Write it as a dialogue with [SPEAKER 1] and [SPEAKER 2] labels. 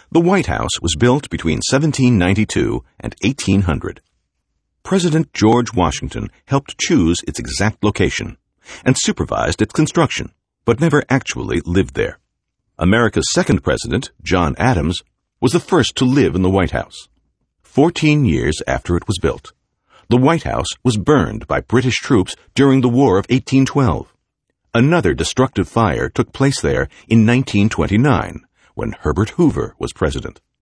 [SPEAKER 1] The White House was built between 1792 and 1800. President George Washington helped choose its exact location and supervised its construction, but never actually lived there. America's second president, John Adams, was the first to live in the White House. 14 years after it was built, the White House was burned by British troops during the War of 1812. Another destructive fire took place there in 1929, when Herbert Hoover was president.